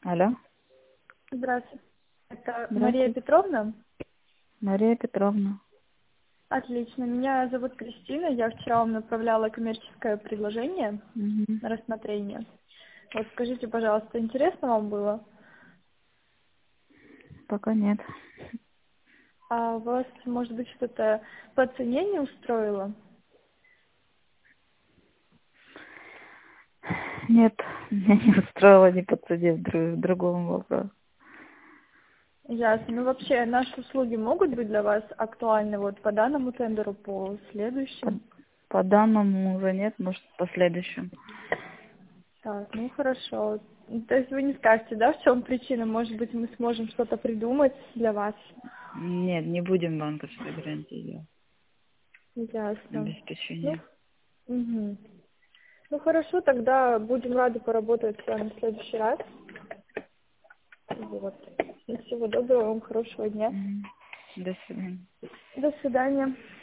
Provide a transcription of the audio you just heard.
Алло. Здравствуйте. Это Мария Здравствуйте. Петровна? Мария Петровна. Отлично. Меня зовут Кристина. Я вчера вам направляла коммерческое предложение Мгм. на рассмотрение. Вот скажите, пожалуйста, интересно вам было? Пока нет. А вас, может быть, что-то по цене не устроило? Нет, меня не устроило ни по цене в другом вопросе. Ясно. Ну, вообще, наши услуги могут быть для вас актуальны вот по данному тендеру, по По, следующим? по данному уже нет, может, в последующем. Так, ну хорошо. То есть вы не скажете, да, в чем причина? Может быть, мы сможем что-то придумать для вас? Нет, не будем банковской гарантии делать. Ясно. Ну, Обеспечение. мгм. Ну хорошо, тогда будем рады поработать с вами в следующий раз. Вот. И всего доброго вам, хорошего дня. Мгм. До свидания. До свидания.